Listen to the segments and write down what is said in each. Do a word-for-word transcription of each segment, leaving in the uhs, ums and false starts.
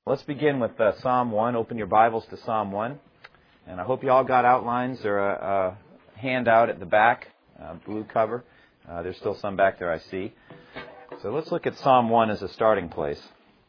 Let's begin with uh, Psalm one. Open your Bibles to Psalm one. And I hope you all got outlines or a, a handout at the back, uh, blue cover. Uh, there's still some back there, I see. So let's look at Psalm one as a starting place.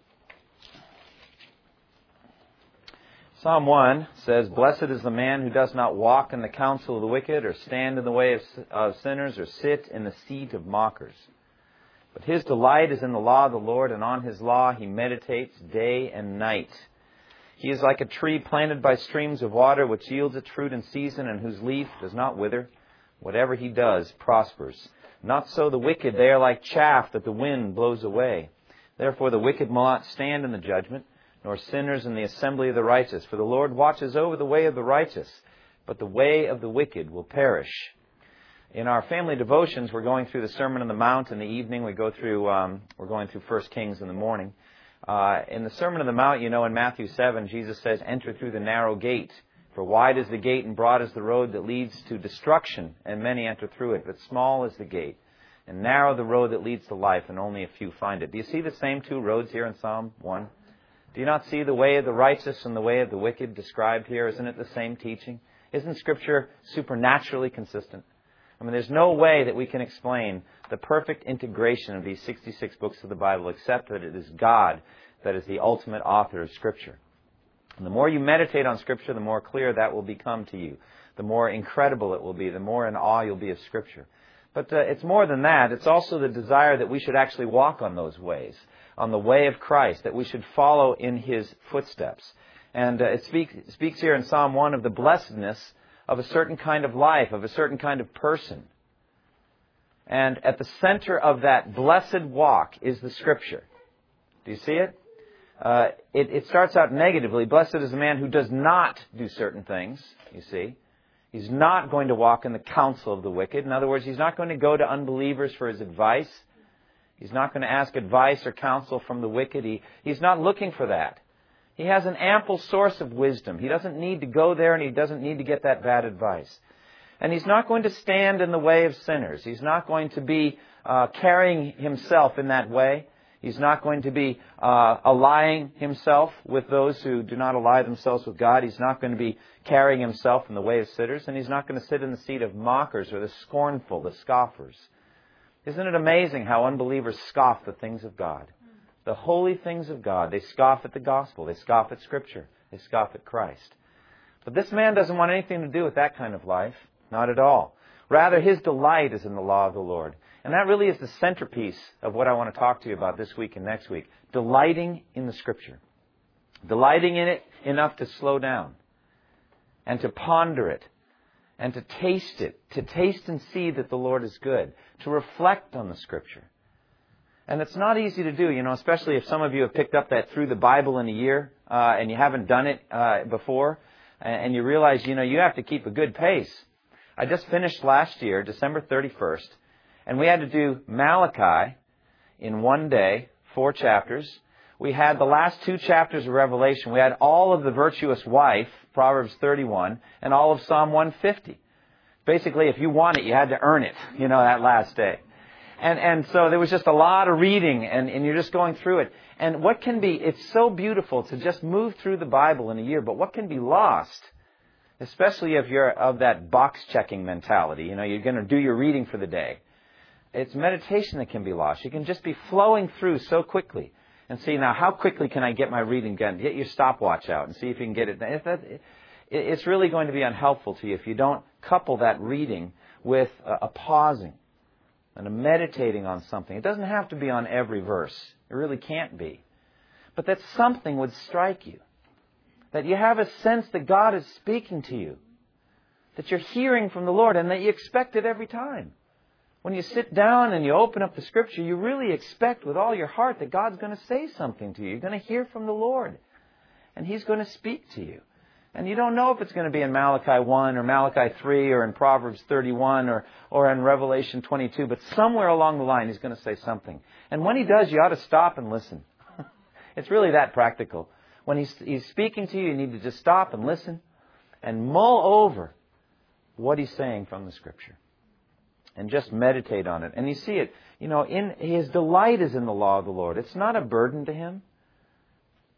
Psalm one says, "Blessed is the man who does not walk in the counsel of the wicked, or stand in the way of, of sinners, or sit in the seat of mockers. But his delight is in the law of the Lord, and on his law he meditates day and night. He is like a tree planted by streams of water, which yields its fruit in season, and whose leaf does not wither. Whatever he does prospers. Not so the wicked. They are like chaff that the wind blows away. Therefore the wicked will not stand in the judgment, nor sinners in the assembly of the righteous. For the Lord watches over the way of the righteous, but the way of the wicked will perish." In our family devotions, we're going through the Sermon on the Mount in the evening. We go through, um, we're going through First Kings in the morning. Uh, in the Sermon on the Mount, you know, in Matthew seven, Jesus says, "Enter through the narrow gate. For wide is the gate and broad is the road that leads to destruction, and many enter through it. But small is the gate, and narrow the road that leads to life, and only a few find it." Do you see the same two roads here in Psalm one? Do you not see the way of the righteous and the way of the wicked described here? Isn't it the same teaching? Isn't Scripture supernaturally consistent? I mean, there's no way that we can explain the perfect integration of these sixty-six books of the Bible except that it is God that is the ultimate author of Scripture. And the more you meditate on Scripture, the more clear that will become to you. The more incredible it will be, the more in awe you'll be of Scripture. But uh, it's more than that. It's also the desire that we should actually walk on those ways, on the way of Christ, that we should follow in His footsteps. And uh, it speak, speaks here in Psalm one of the blessedness of a certain kind of life, of a certain kind of person. And at the center of that blessed walk is the Scripture. Do you see it? Uh, it, it starts out negatively. Blessed is the man who does not do certain things, you see. He's not going to walk in the counsel of the wicked. In other words, he's not going to go to unbelievers for his advice. He's not going to ask advice or counsel from the wicked. He, he's not looking for that. He has an ample source of wisdom. He doesn't need to go there, and he doesn't need to get that bad advice. And he's not going to stand in the way of sinners. He's not going to be uh, carrying himself in that way. He's not going to be uh, allying himself with those who do not ally themselves with God. He's not going to be carrying himself in the way of sinners. And he's not going to sit in the seat of mockers or the scornful, the scoffers. Isn't it amazing how unbelievers scoff the things of God? The holy things of God. They scoff at the gospel. They scoff at Scripture. They scoff at Christ. But this man doesn't want anything to do with that kind of life. Not at all. Rather, his delight is in the law of the Lord. And that really is the centerpiece of what I want to talk to you about this week and next week. Delighting in the Scripture. Delighting in it enough to slow down. And to ponder it. And to taste it. To taste and see that the Lord is good. To reflect on the Scripture. And it's not easy to do, you know, especially if some of you have picked up that Through the Bible in a Year, uh, and you haven't done it uh, before, and you realize, you know, you have to keep a good pace. I just finished last year, December thirty-first, and we had to do Malachi in one day, four chapters. We had the last two chapters of Revelation. We had all of the virtuous wife, Proverbs thirty-one, and all of Psalm one fifty. Basically, if you want it, you had to earn it, you know, that last day. And and so there was just a lot of reading, and, and you're just going through it. And what can be, it's so beautiful to just move through the Bible in a year, but what can be lost, especially if you're of that box-checking mentality, you know, you're going to do your reading for the day. It's meditation that can be lost. You can just be flowing through so quickly and see, now, how quickly can I get my reading done? Get your stopwatch out and see if you can get it done. It's really going to be unhelpful to you if you don't couple that reading with a pausing and a meditating on something. It doesn't have to be on every verse. It really can't be. But that something would strike you. That you have a sense that God is speaking to you. That you're hearing from the Lord and that you expect it every time. When you sit down and you open up the Scripture, you really expect with all your heart that God's going to say something to you. You're going to hear from the Lord. And He's going to speak to you. And you don't know if it's going to be in Malachi one or Malachi three or in Proverbs thirty-one or, or in Revelation twenty-two. But somewhere along the line, He's going to say something. And when He does, you ought to stop and listen. It's really that practical. When he's, he's speaking to you, you need to just stop and listen and mull over what He's saying from the Scripture. And just meditate on it. And you see it, you know, in His delight is in the law of the Lord. It's not a burden to Him.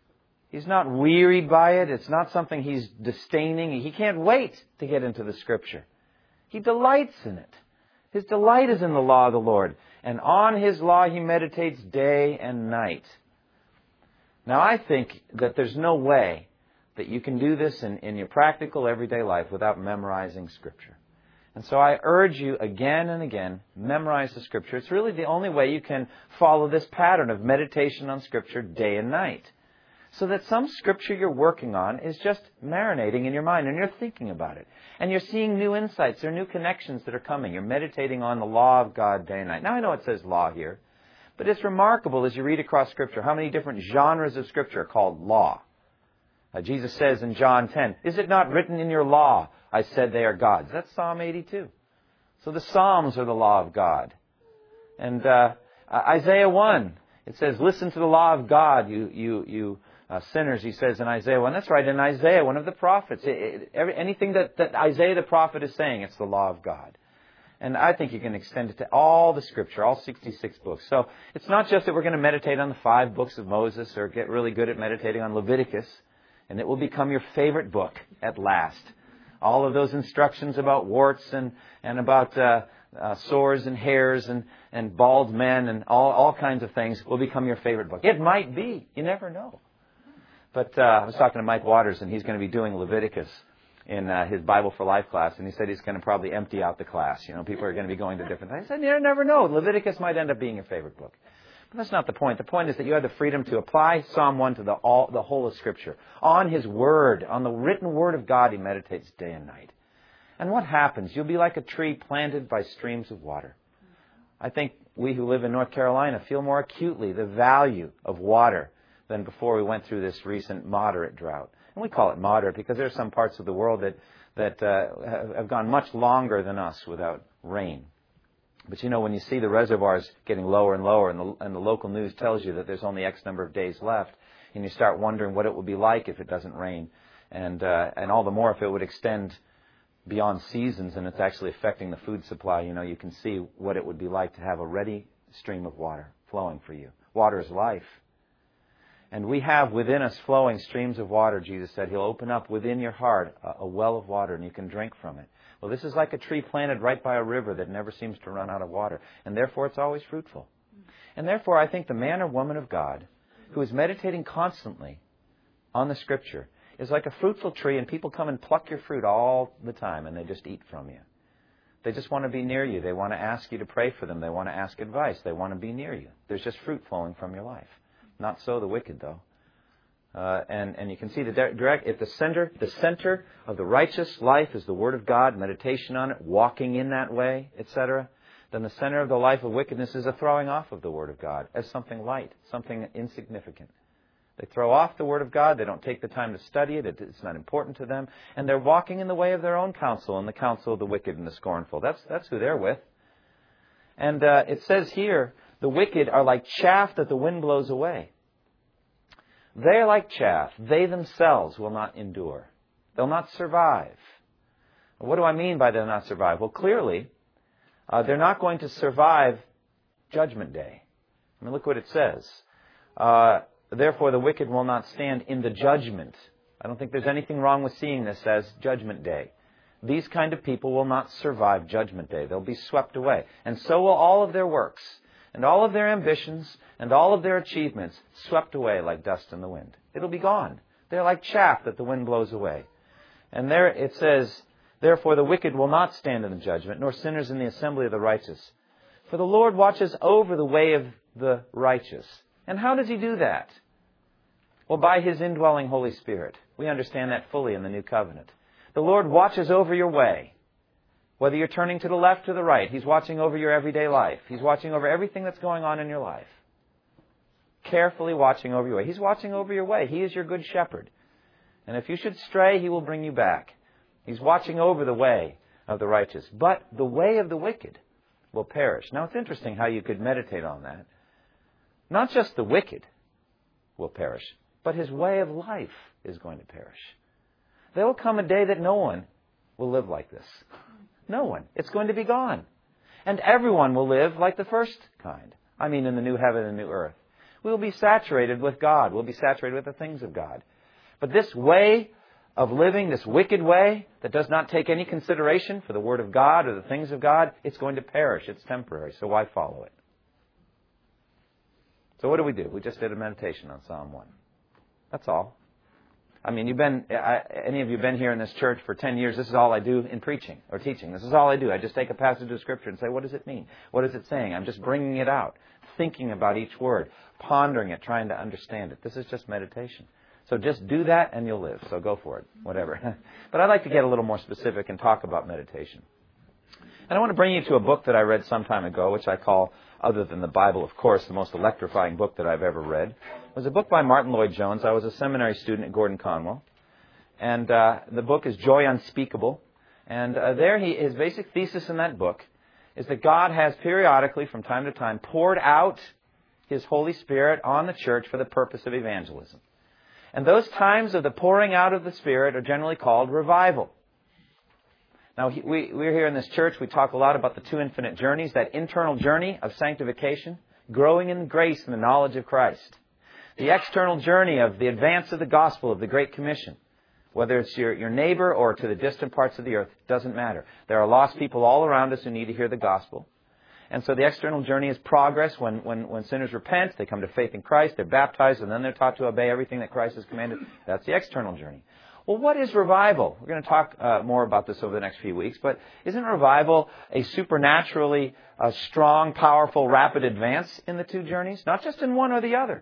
He's not wearied by it. It's not something he's disdaining. He can't wait to get into the Scripture. He delights in it. His delight is in the law of the Lord. And on His law he meditates day and night. Now, I think that there's no way that you can do this in, in your practical everyday life without memorizing Scripture. And so I urge you again and again, memorize the Scripture. It's really the only way you can follow this pattern of meditation on Scripture day and night. So that some Scripture you're working on is just marinating in your mind and you're thinking about it. And you're seeing new insights. There are new connections that are coming. You're meditating on the law of God day and night. Now, I know it says law here, but it's remarkable as you read across Scripture how many different genres of Scripture are called law. Uh, Jesus says in John ten, "Is it not written in your law, I said they are gods?" That's Psalm eighty-two. So the Psalms are the law of God. And uh, Isaiah one, it says, "Listen to the law of God, you you you uh, sinners," he says in Isaiah one. That's right, in Isaiah, one of the prophets. It, it, every, anything that, that Isaiah the prophet is saying, it's the law of God. And I think you can extend it to all the Scripture, all sixty-six books. So it's not just that we're going to meditate on the five books of Moses or get really good at meditating on Leviticus, and it will become your favorite book at last. All of those instructions about warts and, and about uh, uh, sores and hairs and, and bald men and all, all kinds of things will become your favorite book. It might be. You never know. But uh, I was talking to Mike Waters, and he's going to be doing Leviticus in uh, his Bible for Life class, and he said he's going to probably empty out the class. You know, people are going to be going to different things. I said, you never know. Leviticus might end up being your favorite book. But that's not the point. The point is that you have the freedom to apply Psalm one to the, all, the whole of Scripture. On His Word, on the written Word of God, he meditates day and night. And what happens? You'll be like a tree planted by streams of water. I think we who live in North Carolina feel more acutely the value of water than before we went through this recent moderate drought. And we call it moderate because there are some parts of the world that, that uh, have gone much longer than us without rain. But you know, when you see the reservoirs getting lower and lower and the, and the local news tells you that there's only X number of days left, and you start wondering what it would be like if it doesn't rain, and uh, and all the more if it would extend beyond seasons and it's actually affecting the food supply, you know, you can see what it would be like to have a ready stream of water flowing for you. Water is life. And we have within us flowing streams of water, Jesus said. He'll open up within your heart a, a well of water and you can drink from it. Well, this is like a tree planted right by a river that never seems to run out of water. And therefore, it's always fruitful. And therefore, I think the man or woman of God who is meditating constantly on the Scripture is like a fruitful tree, and people come and pluck your fruit all the time, and they just eat from you. They just want to be near you. They want to ask you to pray for them. They want to ask advice. They want to be near you. There's just fruit flowing from your life. Not so the wicked, though. Uh, and, and you can see the direct, if the center, the center of the righteous life is the Word of God, meditation on it, walking in that way, et cetera, then the center of the life of wickedness is a throwing off of the Word of God as something light, something insignificant. They throw off the Word of God. They don't take the time to study it. It's not important to them. And they're walking in the way of their own counsel and the counsel of the wicked and the scornful. That's, that's who they're with. And uh, it says here, the wicked are like chaff that the wind blows away. They are like chaff. They themselves will not endure. They'll not survive. What do I mean by they'll not survive? Well, clearly, uh, they're not going to survive Judgment Day. I mean, look what it says. Uh, Therefore, the wicked will not stand in the judgment. I don't think there's anything wrong with seeing this as Judgment Day. These kind of people will not survive Judgment Day. They'll be swept away. And so will all of their works, and all of their ambitions, and all of their achievements swept away like dust in the wind. It'll be gone. They're like chaff that the wind blows away. And there it says, therefore the wicked will not stand in the judgment, nor sinners in the assembly of the righteous. For the Lord watches over the way of the righteous. And how does He do that? Well, by His indwelling Holy Spirit. We understand that fully in the New Covenant. The Lord watches over your way. Whether you're turning to the left or the right, He's watching over your everyday life. He's watching over everything that's going on in your life. Carefully watching over your way. He's watching over your way. He is your good shepherd. And if you should stray, He will bring you back. He's watching over the way of the righteous. But the way of the wicked will perish. Now, it's interesting how you could meditate on that. Not just the wicked will perish, but his way of life is going to perish. There will come a day that no one will live like this. No one. It's going to be gone. And everyone will live like the first kind. I mean, in the new heaven and new earth. we will be saturated with God. We'll be saturated with the things of God. But this way of living, this wicked way that does not take any consideration for the Word of God or the things of God, it's going to perish. It's temporary. So why follow it? So what do we do? We just did a meditation on Psalm one. That's all. I mean, you've been, I, any of you have been here in this church for ten years. This is all I do in preaching or teaching. This is all I do. I just take a passage of Scripture and say, what does it mean? What is it saying? I'm just bringing it out, thinking about each word, pondering it, trying to understand it. This is just meditation. So just do that and you'll live. So go for it, whatever. But I'd like to get a little more specific and talk about meditation. And I want to bring you to a book that I read some time ago, which I call, other than the Bible, of course, the most electrifying book that I've ever read. It was a book by Martin Lloyd-Jones. I was a seminary student at Gordon Conwell. And uh, the book is Joy Unspeakable. And uh, there, he, his basic thesis in that book is that God has periodically, from time to time, poured out His Holy Spirit on the church for the purpose of evangelism. And those times of the pouring out of the Spirit are generally called revival. Now, we, we're here in this church. We talk a lot about the two infinite journeys, that internal journey of sanctification, growing in grace and the knowledge of Christ. The external journey of the advance of the gospel of the Great Commission. Whether it's your, your neighbor or to the distant parts of the earth, doesn't matter. There are lost people all around us who need to hear the gospel. And so the external journey is progress. When, when, when sinners repent, they come to faith in Christ, they're baptized, and then they're taught to obey everything that Christ has commanded. That's the external journey. Well, what is revival? We're going to talk uh, more about this over the next few weeks, but isn't revival a supernaturally uh, strong, powerful, rapid advance in the two journeys? Not just in one or the other.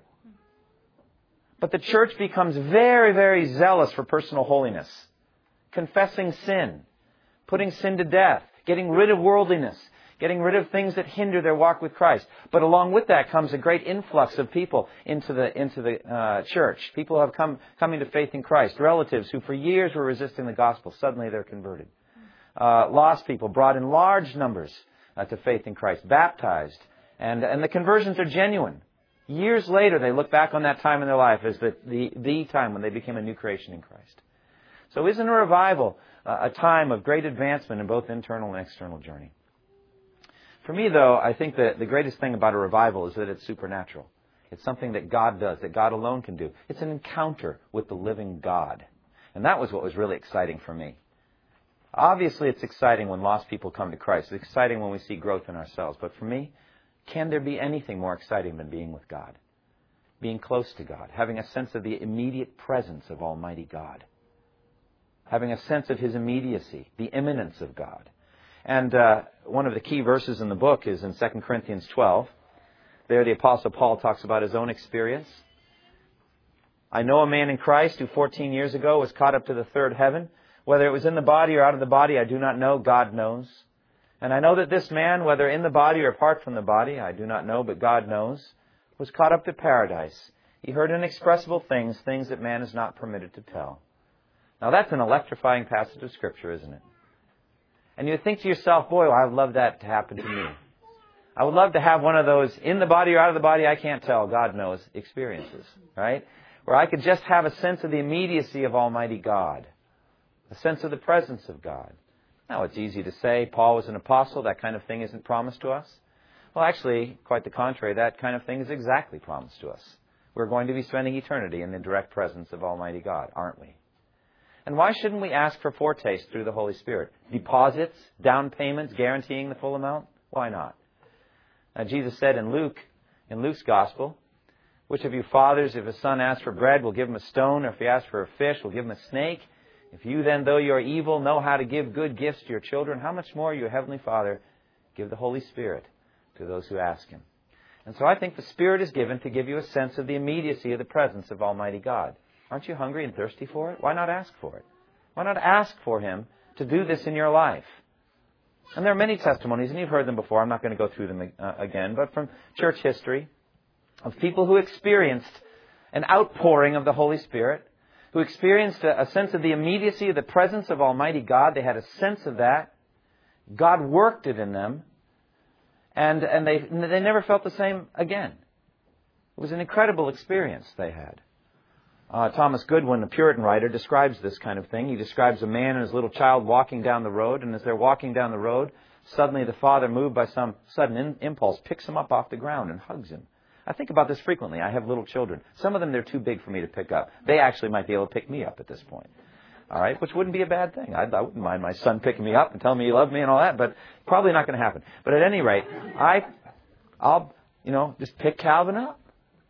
But the church becomes very, very zealous for personal holiness, confessing sin, putting sin to death, getting rid of worldliness, getting rid of things that hinder their walk with Christ. But along with that comes a great influx of people into the into the uh, church. People have come coming to faith in Christ. Relatives who for years were resisting the gospel, suddenly they're converted. Uh, lost people brought in large numbers uh, to faith in Christ, baptized, and and the conversions are genuine. Years later, they look back on that time in their life as the the, the time when they became a new creation in Christ. So isn't a revival uh, a time of great advancement in both internal and external journey? For me, though, I think that the greatest thing about a revival is that it's supernatural. It's something that God does, that God alone can do. It's an encounter with the living God. And that was what was really exciting for me. Obviously, it's exciting when lost people come to Christ. It's exciting when we see growth in ourselves. But for me, can there be anything more exciting than being with God? Being close to God. Having a sense of the immediate presence of Almighty God. Having a sense of His immediacy, the immanence of God. And uh, one of the key verses in the book is in Second Corinthians twelve. There the Apostle Paul talks about his own experience. I know a man in Christ who fourteen years ago was caught up to the third heaven. Whether it was in the body or out of the body, I do not know. God knows. And I know that this man, whether in the body or apart from the body, I do not know, but God knows, was caught up to paradise. He heard inexpressible things, things that man is not permitted to tell. Now that's an electrifying passage of Scripture, isn't it? And you think to yourself, boy, I would love that to happen to me. I would love to have one of those in the body or out of the body, I can't tell, God knows, experiences, right? Where I could just have a sense of the immediacy of Almighty God, a sense of the presence of God. Now, it's easy to say Paul was an apostle, that kind of thing isn't promised to us. Well, actually, quite the contrary, that kind of thing is exactly promised to us. We're going to be spending eternity in the direct presence of Almighty God, aren't we? And why shouldn't we ask for foretaste through the Holy Spirit? Deposits, down payments, guaranteeing the full amount? Why not? Now, Jesus said in Luke, in Luke's Gospel, which of you fathers, if a son asks for bread, will give him a stone, or if he asks for a fish, will give him a snake? If you then, though you are evil, know how to give good gifts to your children, how much more your Heavenly Father give the Holy Spirit to those who ask Him? And so I think the Spirit is given to give you a sense of the immediacy of the presence of Almighty God. Aren't you hungry and thirsty for it? Why not ask for it? Why not ask for Him to do this in your life? And there are many testimonies, and you've heard them before. I'm not going to go through them uh, again, but from church history of people who experienced an outpouring of the Holy Spirit, who experienced a, a sense of the immediacy of the presence of Almighty God. They had a sense of that. God worked it in them, and, and they, they never felt the same again. It was an incredible experience they had. Uh, Thomas Goodwin, a Puritan writer, describes this kind of thing. He describes a man and his little child walking down the road, and as they're walking down the road, suddenly the father, moved by some sudden in- impulse, picks him up off the ground and hugs him. I think about this frequently. I have little children. Some of them, they're too big for me to pick up. They actually might be able to pick me up at this point. All right, which wouldn't be a bad thing. I, I wouldn't mind my son picking me up and telling me he loved me and all that, but probably not going to happen. But at any rate, I, I'll, you know, just pick Calvin up.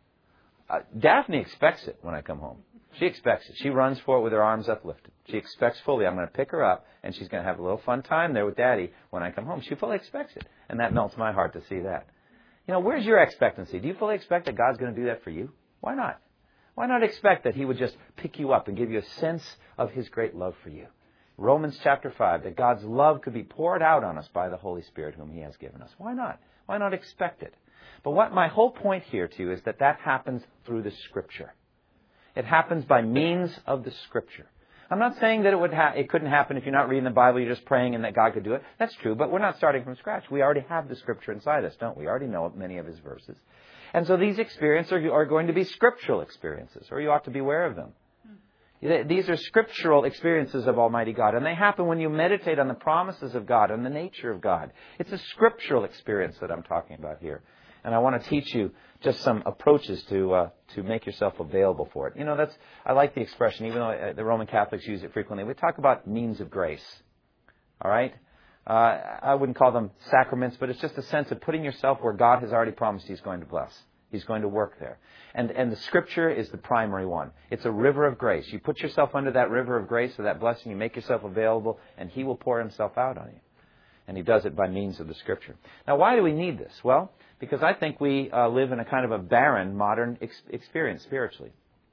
Uh, Daphne expects it when I come home. She expects it. She runs for it with her arms uplifted. She expects fully I'm going to pick her up and she's going to have a little fun time there with Daddy when I come home. She fully expects it. And that melts my heart to see that. You know, where's your expectancy? Do you fully expect that God's going to do that for you? Why not? Why not expect that He would just pick you up and give you a sense of His great love for you? Romans chapter five, that God's love could be poured out on us by the Holy Spirit whom He has given us. Why not? Why not expect it? But what my whole point here to you is that that happens through the Scripture. It happens by means of the Scripture. I'm not saying that it would ha- it couldn't happen if you're not reading the Bible, you're just praying and that God could do it. That's true, but we're not starting from scratch. We already have the Scripture inside us, don't we? We already know many of His verses. And so these experiences are, are going to be scriptural experiences, or you ought to be aware of them. These are scriptural experiences of Almighty God, and they happen when you meditate on the promises of God and the nature of God. It's a scriptural experience that I'm talking about here. And I want to teach you just some approaches to uh, to make yourself available for it. You know, that's I like the expression, even though the Roman Catholics use it frequently. We talk about means of grace. All right? Uh, I wouldn't call them sacraments, but it's just a sense of putting yourself where God has already promised He's going to bless. He's going to work there. And and the Scripture is the primary one. It's a river of grace. You put yourself under that river of grace, or that blessing, you make yourself available, and He will pour Himself out on you. And He does it by means of the Scripture. Now, why do we need this? Well, because I think we uh, live in a kind of a barren modern ex- experience spiritually.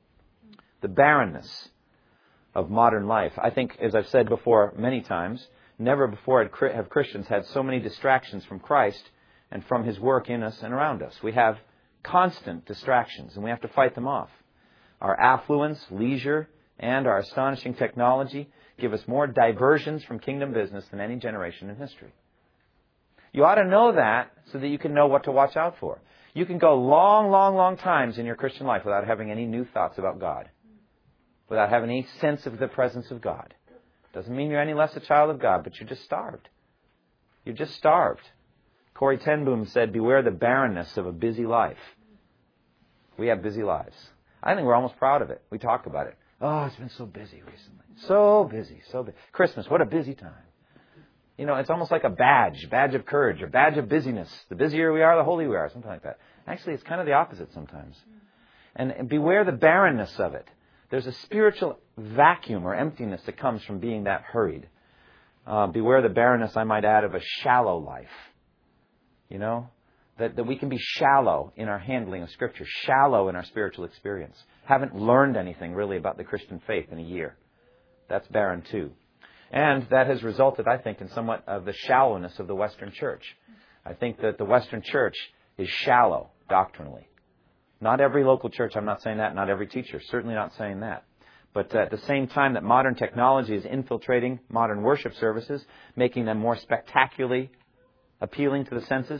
The barrenness of modern life. I think, as I've said before many times, never before have Christians had so many distractions from Christ and from His work in us and around us. We have constant distractions, and we have to fight them off. Our affluence, leisure, and our astonishing technology give us more diversions from kingdom business than any generation in history. You ought to know that so that you can know what to watch out for. You can go long, long, long times in your Christian life without having any new thoughts about God, without having any sense of the presence of God. Doesn't mean you're any less a child of God, but you're just starved. You're just starved. Corrie ten Boom said, beware the barrenness of a busy life. We have busy lives. I think we're almost proud of it. We talk about it. Oh, it's been so busy recently. So busy, so busy. Christmas, what a busy time. You know, it's almost like a badge, badge of courage, or badge of busyness. The busier we are, the holier we are, something like that. Actually, it's kind of the opposite sometimes. And, and beware the barrenness of it. There's a spiritual vacuum or emptiness that comes from being that hurried. Uh, beware the barrenness, I might add, of a shallow life. You know, that, that we can be shallow in our handling of Scripture, shallow in our spiritual experience. Haven't learned anything really about the Christian faith in a year. That's barren too. And that has resulted, I think, in somewhat of the shallowness of the Western church. I think that the Western church is shallow doctrinally. Not every local church, I'm not saying that, not every teacher, certainly not saying that. But at the same time that modern technology is infiltrating modern worship services, making them more spectacularly appealing to the senses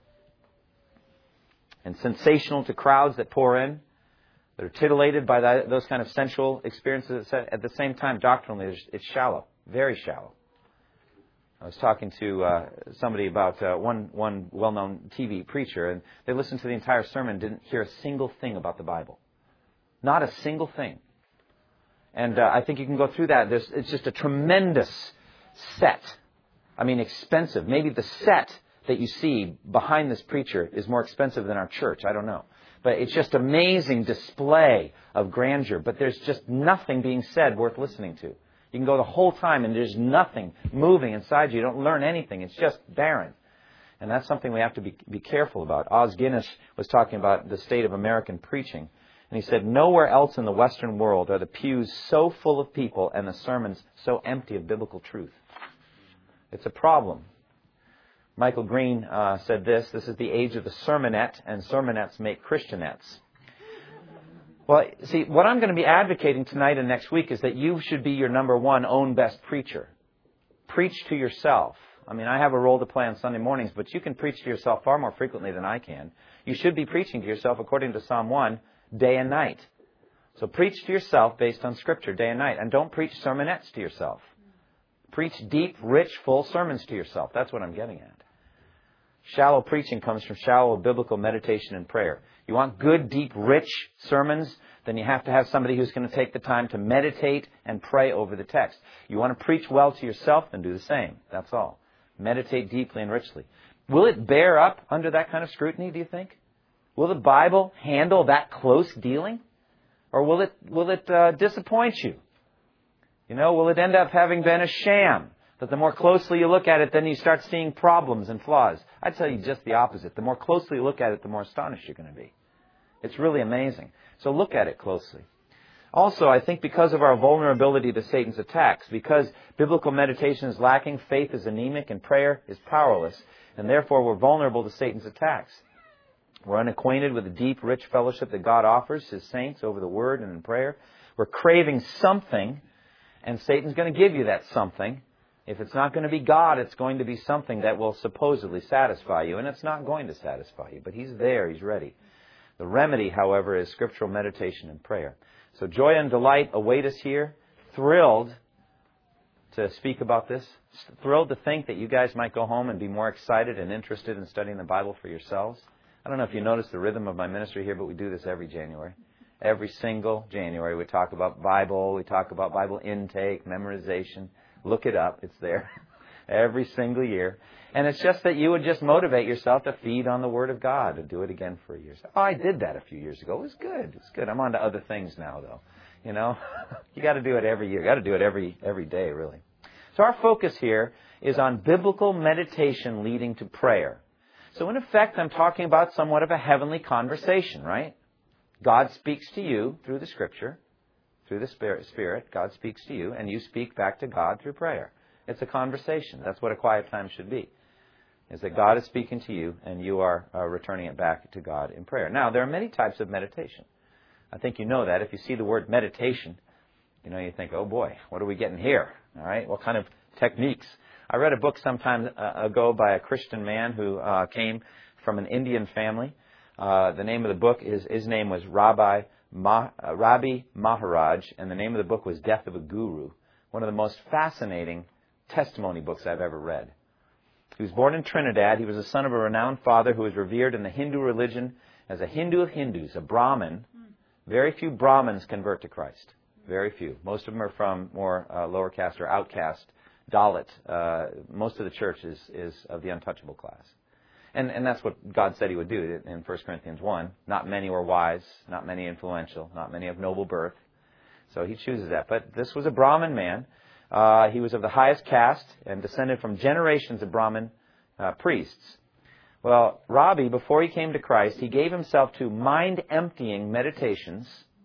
and sensational to crowds that pour in, that are titillated by that, those kind of sensual experiences. At the same time, doctrinally, it's shallow, very shallow. I was talking to uh, somebody about uh, one one well-known T V preacher, and they listened to the entire sermon and didn't hear a single thing about the Bible. Not a single thing. And uh, I think you can go through that. There's, it's just a tremendous set. I mean, expensive. Maybe the set that you see behind this preacher is more expensive than our church. I don't know. But it's just amazing display of grandeur. But there's just nothing being said worth listening to. You can go the whole time and there's nothing moving inside you. You don't learn anything. It's just barren. And that's something we have to be, be careful about. Os Guinness was talking about the state of American preaching. And he said, nowhere else in the Western world are the pews so full of people and the sermons so empty of biblical truth. It's a problem. Michael Green uh, said this, this is the age of the sermonette, and sermonettes make Christianettes. Well, see, what I'm going to be advocating tonight and next week is that you should be your number one own best preacher. Preach to yourself. I mean, I have a role to play on Sunday mornings, but you can preach to yourself far more frequently than I can. You should be preaching to yourself according to Psalm one, day and night. So preach to yourself based on Scripture, day and night. And don't preach sermonettes to yourself. Preach deep, rich, full sermons to yourself. That's what I'm getting at. Shallow preaching comes from shallow biblical meditation and prayer. You want good, deep, rich sermons, then you have to have somebody who's going to take the time to meditate and pray over the text. You want to preach well to yourself, then do the same. That's all. Meditate deeply and richly. Will it bear up under that kind of scrutiny, do you think? Will the Bible handle that close dealing? Or will it, will it uh, disappoint you? You know, will it end up having been a sham? That the more closely you look at it, then you start seeing problems and flaws. I'd tell you just the opposite. The more closely you look at it, the more astonished you're going to be. It's really amazing. So look at it closely. Also, I think because of our vulnerability to Satan's attacks, because biblical meditation is lacking, faith is anemic, and prayer is powerless, and therefore we're vulnerable to Satan's attacks. We're unacquainted with the deep, rich fellowship that God offers His saints over the Word and in prayer. We're craving something, and Satan's going to give you that something. If it's not going to be God, it's going to be something that will supposedly satisfy you, and it's not going to satisfy you, but he's there, he's ready. The remedy, however, is scriptural meditation and prayer. So joy and delight await us here. Thrilled to speak about this. Thrilled to think that you guys might go home and be more excited and interested in studying the Bible for yourselves. I don't know if you notice the rhythm of my ministry here, but we do this every January. Every single January we talk about Bible, we talk about Bible intake, memorization. Look it up. It's there every single year. And it's just that you would just motivate yourself to feed on the Word of God and do it again for a year. Oh, I did that a few years ago. It was good. It's good. I'm on to other things now, though. You know, you got to do it every year. You got to do it every every day, really. So our focus here is on biblical meditation leading to prayer. So in effect, I'm talking about somewhat of a heavenly conversation, right? God speaks to you through the Scripture. Through the Spirit, Spirit, God speaks to you, and you speak back to God through prayer. It's a conversation. That's what a quiet time should be, is that God is speaking to you, and you are uh, returning it back to God in prayer. Now, there are many types of meditation. I think you know that. If you see the word meditation, you know, you think, oh boy, what are we getting here? All right, what kind of techniques? I read a book some time uh, ago by a Christian man who uh, came from an Indian family. Uh, the name of the book, is his name was Rabbi Ma, uh, Ravi Maharaj, and the name of the book was Death of a Guru, one of the most fascinating testimony books I've ever read. He was born in Trinidad. He was the son of a renowned father who was revered in the Hindu religion as a Hindu of Hindus, a Brahmin. Very few Brahmins convert to Christ. Very few. Most of them are from more uh, lower caste or outcast, Dalit. Uh, most of the church is, is of the untouchable class. And, and that's what God said He would do in First Corinthians one. Not many were wise, not many influential, not many of noble birth. So He chooses that. But this was a Brahmin man. Uh, he was of the highest caste and descended from generations of Brahmin uh, priests. Well, Rabi, before he came to Christ, he gave himself to mind-emptying meditations,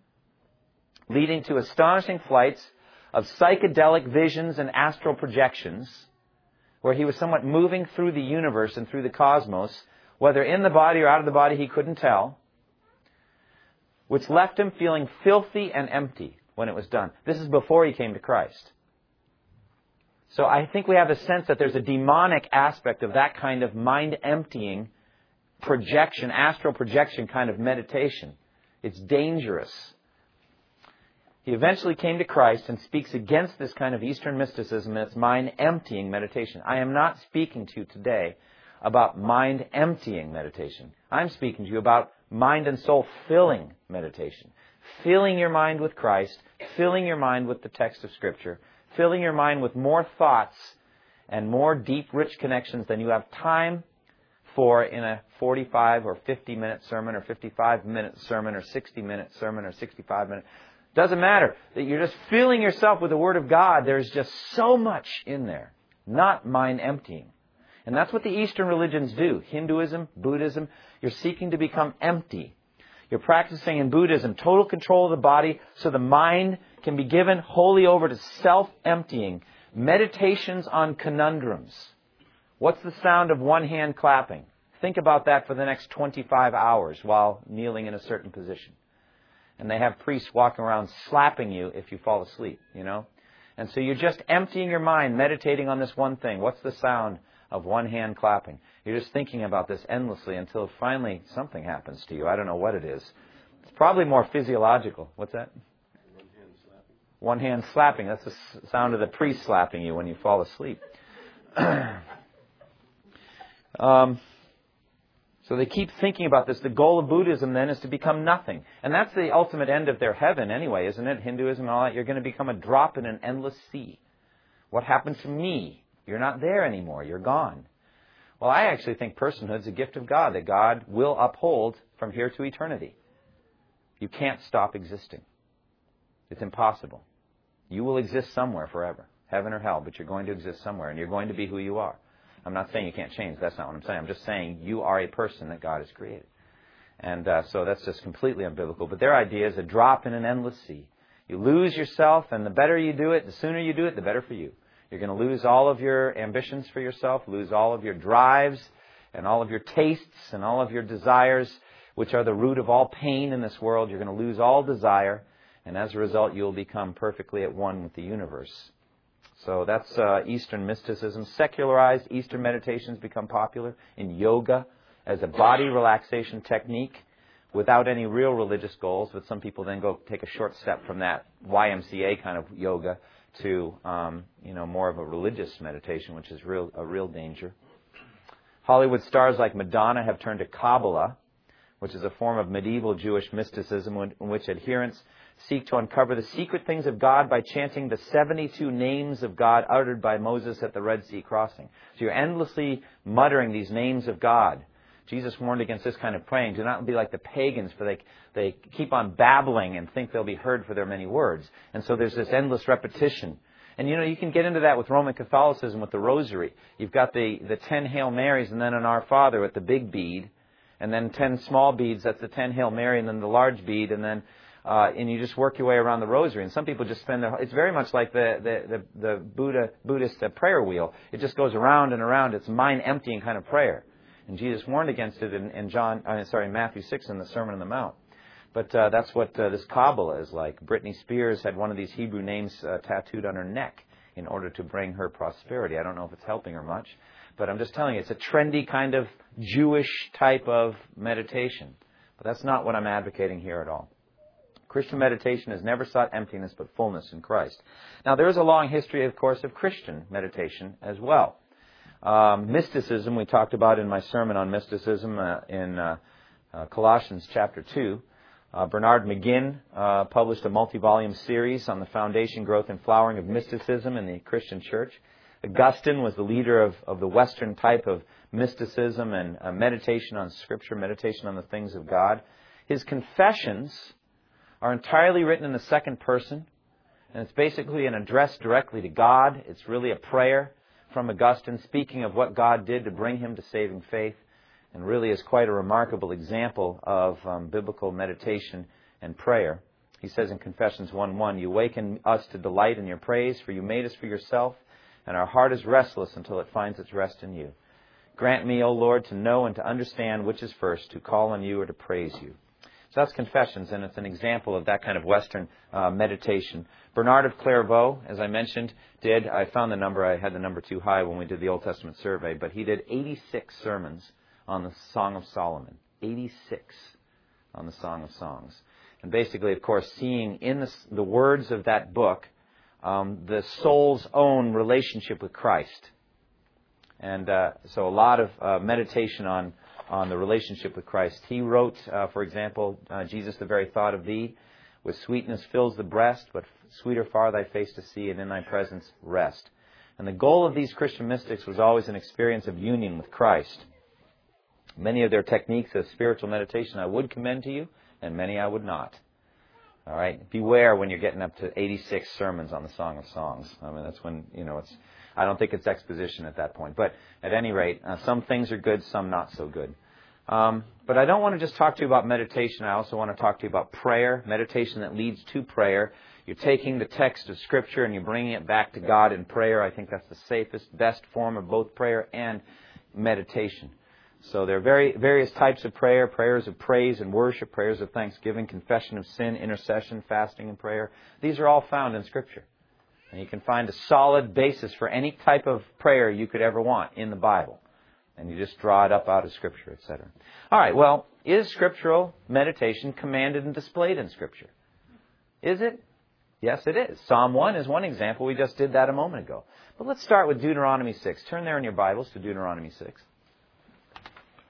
leading to astonishing flights of psychedelic visions and astral projections, where he was somewhat moving through the universe and through the cosmos, whether in the body or out of the body, he couldn't tell, which left him feeling filthy and empty when it was done. This is before he came to Christ. So I think we have a sense that there's a demonic aspect of that kind of mind-emptying projection, astral projection kind of meditation. It's dangerous. He eventually came to Christ and speaks against this kind of Eastern mysticism and its mind-emptying meditation. I am not speaking to you today about mind-emptying meditation. I'm speaking to you about mind and soul-filling meditation. Filling your mind with Christ, filling your mind with the text of Scripture, filling your mind with more thoughts and more deep, rich connections than you have time for in a forty-five or fifty-minute sermon or fifty-five minute sermon or sixty-minute sermon or sixty-five minute. Doesn't matter. That you're just filling yourself with the Word of God. There's just so much in there. Not mind emptying. And that's what the Eastern religions do. Hinduism, Buddhism. You're seeking to become empty. You're practicing in Buddhism total control of the body so the mind can be given wholly over to self-emptying. Meditations on conundrums. What's the sound of one hand clapping? Think about that for the next twenty-five hours while kneeling in a certain position. And they have priests walking around slapping you if you fall asleep, you know. And so you're just emptying your mind, meditating on this one thing. What's the sound of one hand clapping? You're just thinking about this endlessly until finally something happens to you. I don't know what it is. It's probably more physiological. What's that? One hand slapping. One hand slapping. That's the sound of the priest slapping you when you fall asleep. um, So they keep thinking about this. The goal of Buddhism then is to become nothing. And that's the ultimate end of their heaven anyway, isn't it? Hinduism and all that. You're going to become a drop in an endless sea. What happened to me? You're not there anymore. You're gone. Well, I actually think personhood is a gift of God that God will uphold from here to eternity. You can't stop existing. It's impossible. You will exist somewhere forever, heaven or hell, but you're going to exist somewhere, and you're going to be who you are. I'm not saying you can't change. That's not what I'm saying. I'm just saying you are a person that God has created. And uh, so that's just completely unbiblical. But their idea is a drop in an endless sea. You lose yourself, and the better you do it, the sooner you do it, the better for you. You're going to lose all of your ambitions for yourself, lose all of your drives, and all of your tastes, and all of your desires, which are the root of all pain in this world. You're going to lose all desire, and as a result, you'll become perfectly at one with the universe. So that's uh, Eastern mysticism. Secularized Eastern meditations become popular in yoga as a body relaxation technique without any real religious goals. But some people then go take a short step from that Y M C A kind of yoga to um, you know more of a religious meditation, which is real a real danger. Hollywood stars like Madonna have turned to Kabbalah, which is a form of medieval Jewish mysticism in which adherents seek to uncover the secret things of God by chanting the seventy-two names of God uttered by Moses at the Red Sea crossing. So you're endlessly muttering these names of God. Jesus warned against this kind of praying. Do not be like the pagans, for they they keep on babbling and think they'll be heard for their many words. And so there's this endless repetition. And, you know, you can get into that with Roman Catholicism with the Rosary. You've got the, the ten Hail Marys and then an Our Father with the big bead. And then ten small beads, that's the ten Hail Mary, and then the large bead, and then uh, and you just work your way around the Rosary. And some people just spend their, it's very much like the the the, the Buddha Buddhist uh, prayer wheel. It just goes around and around. It's mind emptying kind of prayer. And Jesus warned against it in, in John, uh, sorry, Matthew six in the Sermon on the Mount. But uh, that's what uh, this Kabbalah is like. Britney Spears had one of these Hebrew names uh, tattooed on her neck in order to bring her prosperity. I don't know if it's helping her much. But I'm just telling you, it's a trendy kind of Jewish type of meditation. But that's not what I'm advocating here at all. Christian meditation has never sought emptiness but fullness in Christ. Now, there is a long history, of course, of Christian meditation as well. Um, mysticism, we talked about in my sermon on mysticism uh, in uh, uh, Colossians chapter two. Uh, Bernard McGinn uh, published a multi-volume series on the foundation, growth, and flowering of mysticism in the Christian church. Augustine was the leader of, of the Western type of mysticism and uh, meditation on Scripture, meditation on the things of God. His confessions are entirely written in the second person, and it's basically an address directly to God. It's really a prayer from Augustine speaking of what God did to bring him to saving faith, and really is quite a remarkable example of um, biblical meditation and prayer. He says in Confessions one one, "You awaken us to delight in your praise, for you made us for yourself, and our heart is restless until it finds its rest in you. Grant me, O Lord, to know and to understand which is first, to call on you or to praise you." So that's Confessions, and it's an example of that kind of Western uh, meditation. Bernard of Clairvaux, as I mentioned, did, I found the number, I had the number too high when we did the Old Testament survey, but he did eighty-six sermons on the Song of Solomon. eighty-six on the Song of Songs. And basically, of course, seeing in the, the words of that book Um, the soul's own relationship with Christ. And uh, so a lot of uh, meditation on, on the relationship with Christ. He wrote, uh, for example, uh, Jesus, the very thought of thee, with sweetness fills the breast, but sweeter far thy face to see, and in thy presence rest. And the goal of these Christian mystics was always an experience of union with Christ. Many of their techniques of spiritual meditation I would commend to you, and many I would not. All right. Beware when you're getting up to eighty-six sermons on the Song of Songs. I mean, that's when, you know, it's, I don't think it's exposition at that point. But at any rate, uh, some things are good, some not so good. Um, but I don't want to just talk to you about meditation. I also want to talk to you about prayer, meditation that leads to prayer. You're taking the text of Scripture and you're bringing it back to God in prayer. I think that's the safest, best form of both prayer and meditation. So there are very various types of prayer, prayers of praise and worship, prayers of thanksgiving, confession of sin, intercession, fasting, and prayer. These are all found in Scripture. And you can find a solid basis for any type of prayer you could ever want in the Bible. And you just draw it up out of Scripture, et cetera. All right, well, is scriptural meditation commanded and displayed in Scripture? Is it? Yes, it is. Psalm one is one example. We just did that a moment ago. But let's start with Deuteronomy six. Turn there in your Bibles to Deuteronomy six.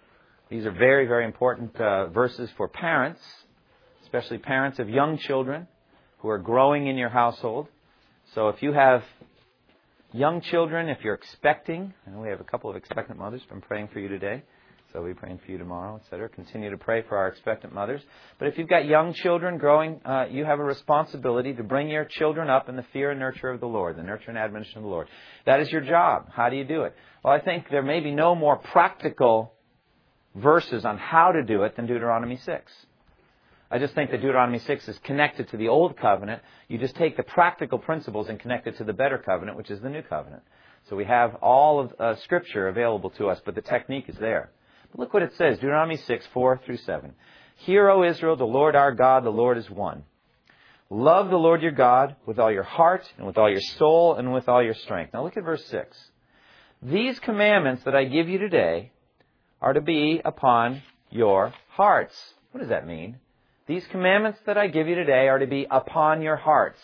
These are very, very important uh, verses for parents, especially parents of young children who are growing in your household. So if you have young children, if you're expecting, and we have a couple of expectant mothers, I'm praying for you today. So we'll be praying for you tomorrow, et cetera. Continue to pray for our expectant mothers. But if you've got young children growing, uh, you have a responsibility to bring your children up in the fear and nurture of the Lord, the nurture and admonition of the Lord. That is your job. How do you do it? Well, I think there may be no more practical verses on how to do it than Deuteronomy six. I just think that Deuteronomy six is connected to the Old Covenant. You just take the practical principles and connect it to the better covenant, which is the New Covenant. So we have all of uh, Scripture available to us, but the technique is there. But look what it says, Deuteronomy six, four through seven. Hear, O Israel, the Lord our God, the Lord is one. Love the Lord your God with all your heart and with all your soul and with all your strength. Now look at verse six. These commandments that I give you today are to be upon your hearts. What does that mean? These commandments that I give you today are to be upon your hearts.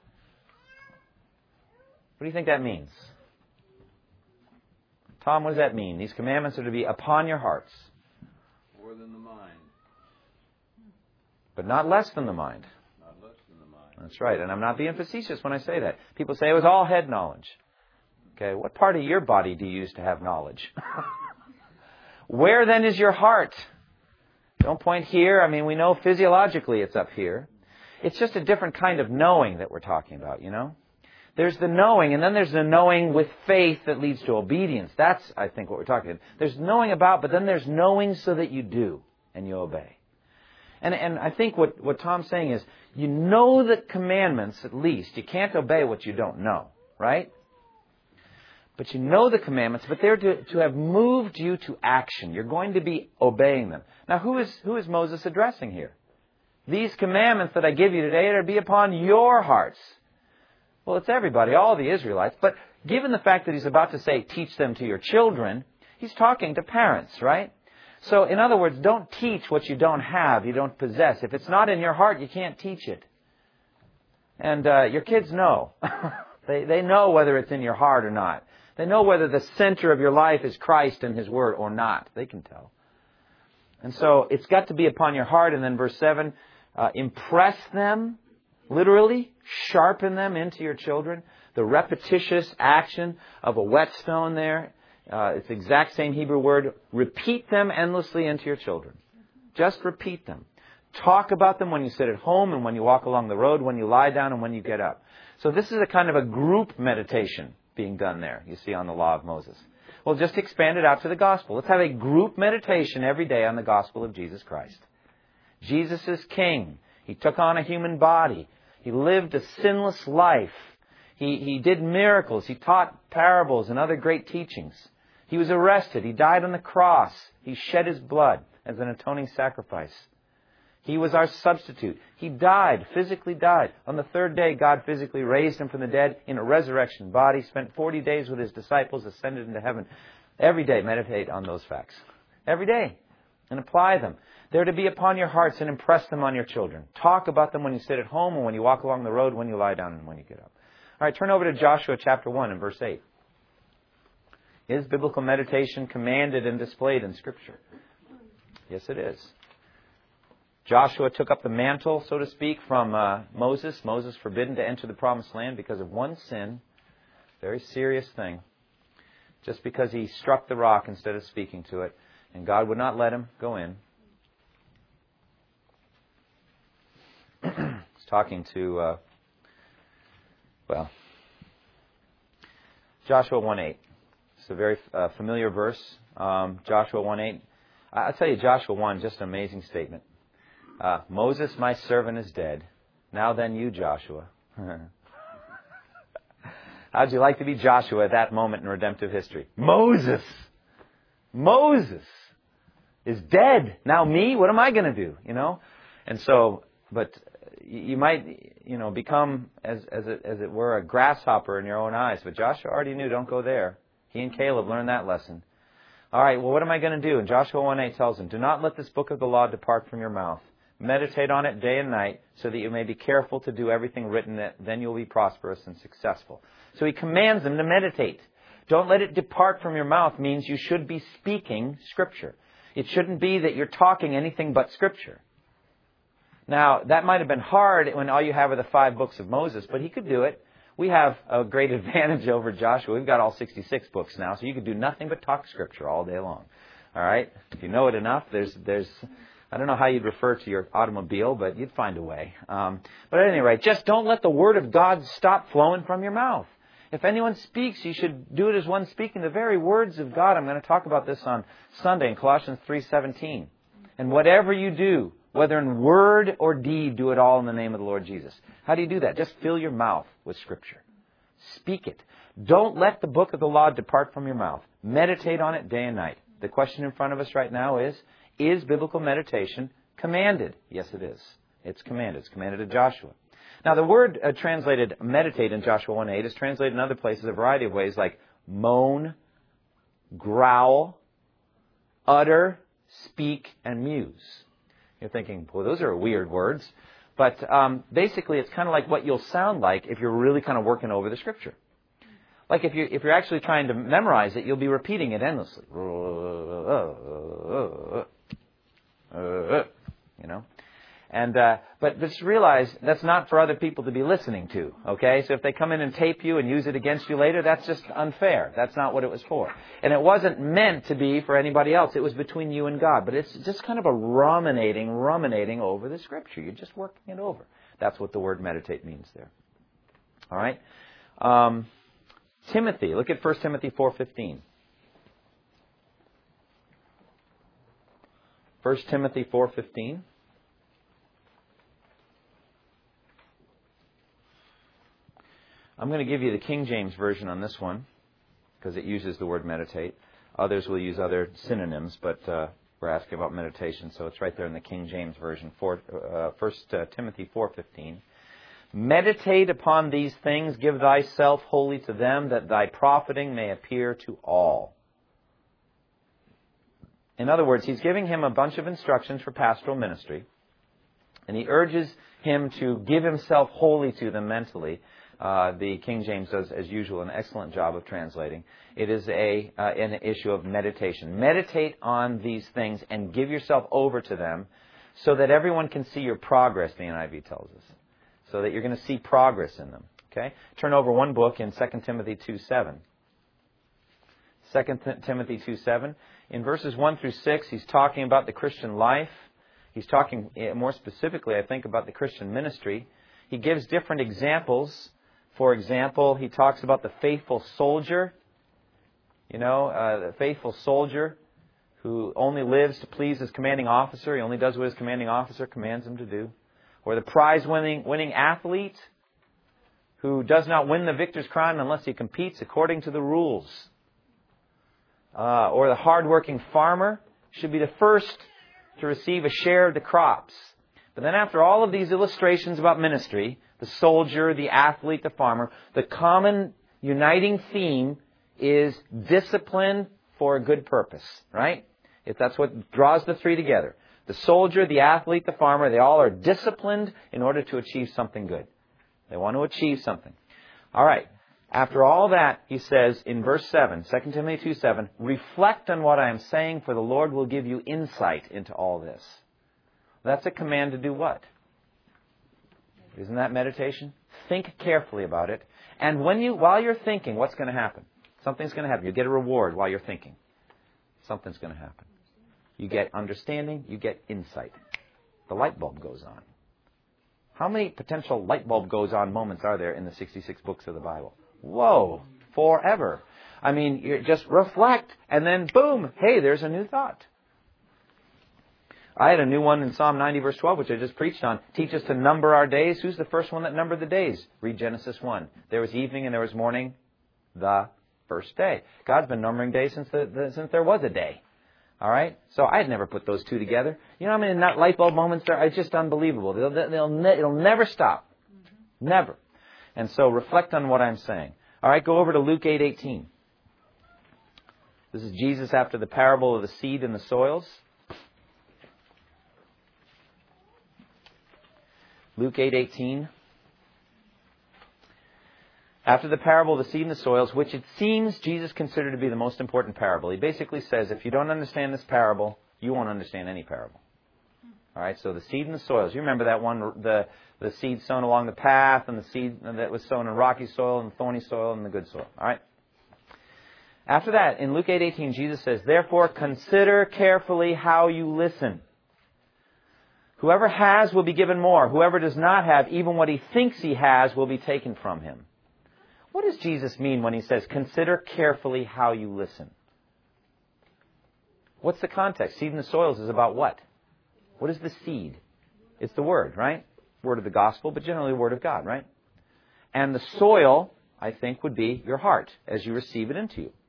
What do you think that means? Tom, what does that mean? These commandments are to be upon your hearts. More than the mind. But not less than the mind. Not less than the mind. That's right. And I'm not being facetious when I say that. People say it was all head knowledge. Okay, what part of your body do you use to have knowledge? Where then is your heart? Don't point here. I mean, we know physiologically it's up here. It's just a different kind of knowing that we're talking about, you know? There's the knowing, and then there's the knowing with faith that leads to obedience. That's, I think, what we're talking about. There's knowing about, but then there's knowing so that you do and you obey. And and I think what, what Tom's saying is, you know the commandments at least. You can't obey what you don't know, right? But you know the commandments, but they're to, to have moved you to action. You're going to be obeying them. Now, who is who is Moses addressing here? These commandments that I give you today are to be upon your hearts. Well, it's everybody, all the Israelites. But given the fact that he's about to say, teach them to your children, he's talking to parents, right? So, in other words, don't teach what you don't have, you don't possess. If it's not in your heart, you can't teach it. And uh, your kids know. they, they know whether it's in your heart or not. They know whether the center of your life is Christ and His Word or not. They can tell. And so it's got to be upon your heart. And then verse seven, uh, impress them, literally, sharpen them into your children. The repetitious action of a whetstone there. Uh, it's the exact same Hebrew word. Repeat them endlessly into your children. Just repeat them. Talk about them when you sit at home and when you walk along the road, when you lie down and when you get up. So this is a kind of a group meditation being done there, you see, on the law of Moses. Well, just expand it out to the gospel. Let's have a group meditation every day on the gospel of Jesus Christ. Jesus is King. He took on a human body. He lived a sinless life. He, he did miracles. He taught parables and other great teachings. He was arrested. He died on the cross. He shed His blood as an atoning sacrifice. He was our substitute. He died, physically died. On the third day, God physically raised Him from the dead in a resurrection body, spent forty days with His disciples, ascended into heaven. Every day, meditate on those facts. Every day. And apply them. They're to be upon your hearts and impress them on your children. Talk about them when you sit at home and when you walk along the road, when you lie down and when you get up. All right, turn over to Joshua chapter one and verse eight. Is biblical meditation commanded and displayed in Scripture? Yes, it is. Joshua took up the mantle, so to speak, from uh, Moses. Moses forbidden to enter the promised land because of one sin. Very serious thing. Just because he struck the rock instead of speaking to it. And God would not let him go in. He's talking to, uh, well, Joshua one eight. It's a very uh, familiar verse. Um, Joshua one eight. I'll tell you, Joshua one, just an amazing statement. Uh, Moses, my servant, is dead. Now then you, Joshua. How'd you like to be Joshua at that moment in redemptive history? Moses! Moses is dead. Now me? What am I going to do? You know? And so, but you might, you know, become, as as it, as it were, a grasshopper in your own eyes. But Joshua already knew, don't go there. He and Caleb learned that lesson. All right, well, what am I going to do? And Joshua one eight tells him, do not let this book of the law depart from your mouth. Meditate on it day and night so that you may be careful to do everything written in it. Then you'll be prosperous and successful. So he commands them to meditate. Don't let it depart from your mouth means you should be speaking Scripture. It shouldn't be that you're talking anything but Scripture. Now, that might have been hard when all you have are the five books of Moses, but he could do it. We have a great advantage over Joshua. We've got all sixty-six books now, so you could do nothing but talk Scripture all day long. All right? If you know it enough, there's, there's, I don't know how you'd refer to your automobile, but you'd find a way. Um, but at any rate, just don't let the Word of God stop flowing from your mouth. If anyone speaks, you should do it as one speaking the very words of God. I'm going to talk about this on Sunday in Colossians three seventeen. And whatever you do, whether in word or deed, do it all in the name of the Lord Jesus. How do you do that? Just fill your mouth with Scripture. Speak it. Don't let the book of the law depart from your mouth. Meditate on it day and night. The question in front of us right now is, is biblical meditation commanded? Yes, it is. It's commanded. It's commanded of Joshua. Now, the word uh, translated meditate in Joshua one eight is translated in other places a variety of ways, like moan, growl, utter, speak, and muse. You're thinking, well, those are weird words. But um, basically, it's kind of like what you'll sound like if you're really kind of working over the Scripture. Like if, you, if you're actually trying to memorize it, you'll be repeating it endlessly. You know? And uh, but just realize that's not for other people to be listening to, okay? So if they come in and tape you and use it against you later, that's just unfair. That's not what it was for. And it wasn't meant to be for anybody else. It was between you and God. But it's just kind of a ruminating, ruminating over the Scripture. You're just working it over. That's what the word meditate means there. All right? Um, Timothy. Look at First Timothy four fifteen. First Timothy four fifteen. I'm going to give you the King James Version on this one because it uses the word meditate. Others will use other synonyms, but uh, we're asking about meditation, so it's right there in the King James Version. For, uh, First uh, Timothy four fifteen. Meditate upon these things, give thyself wholly to them, that thy profiting may appear to all. In other words, he's giving him a bunch of instructions for pastoral ministry, and he urges him to give himself wholly to them mentally. Uh, the King James does, as usual, an excellent job of translating. It is a uh, an issue of meditation. Meditate on these things and give yourself over to them so that everyone can see your progress, the N I V tells us. So that you're going to see progress in them. Okay? Turn over one book in Second Timothy two seven. Second Timothy two seven. In verses one through six, he's talking about the Christian life. He's talking more specifically, I think, about the Christian ministry. He gives different examples. For example, he talks about the faithful soldier, you know, uh, the faithful soldier who only lives to please his commanding officer. He only does what his commanding officer commands him to do. Or the prize-winning winning athlete who does not win the victor's crown unless he competes according to the rules. Uh, or the hard-working farmer should be the first to receive a share of the crops. But then after all of these illustrations about ministry, the soldier, the athlete, the farmer, the common uniting theme is discipline for a good purpose, right? If that's what draws the three together. The soldier, the athlete, the farmer, they all are disciplined in order to achieve something good. They want to achieve something. All right. After all that, he says in verse seven, Second Timothy two seven, reflect on what I am saying, for the Lord will give you insight into all this. That's a command to do what? Isn't that meditation? Think carefully about it. And when you, while you're thinking, what's going to happen? Something's going to happen. You get a reward while you're thinking. Something's going to happen. You get understanding. You get insight. The light bulb goes on. How many potential light bulb goes on moments are there in the sixty-six books of the Bible? Whoa, forever. I mean, you just reflect, and then boom, hey, there's a new thought. I had a new one in Psalm ninety, verse twelve, which I just preached on. Teach us to number our days. Who's the first one that numbered the days? Read Genesis one. There was evening and there was morning, the first day. God's been numbering days since the, the, since there was a day. All right? So I had never put those two together. You know how many light bulb moments there are? It's just unbelievable. They'll, they'll ne- it'll never stop. Mm-hmm. Never. And so reflect on what I'm saying. All right, go over to Luke eight eighteen. This is Jesus after the parable of the seed and the soils. Luke eight eighteen. After the parable of the seed and the soils, which it seems Jesus considered to be the most important parable. He basically says, if you don't understand this parable, you won't understand any parable. All right, so the seed and the soils. You remember that one, the, the seed sown along the path and the seed that was sown in rocky soil and thorny soil and the good soil. All right. After that, in Luke eight eighteen, Jesus says, therefore consider carefully how you listen. Whoever has will be given more. Whoever does not have, even what he thinks he has, will be taken from him. What does Jesus mean when he says, consider carefully how you listen? What's the context? Seed in the soils is about what? What is the seed? It's the Word, right? Word of the gospel, but generally the Word of God, right? And the soil, I think, would be your heart as you receive it into you.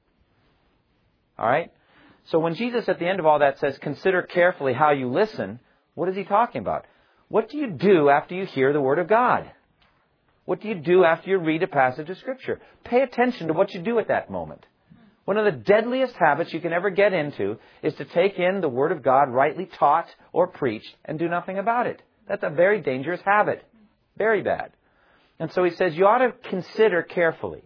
All right? So when Jesus at the end of all that says, consider carefully how you listen, what is he talking about? What do you do after you hear the Word of God? What do you do after you read a passage of Scripture? Pay attention to what you do at that moment. One of the deadliest habits you can ever get into is to take in the Word of God rightly taught or preached and do nothing about it. That's a very dangerous habit. Very bad. And so he says you ought to consider carefully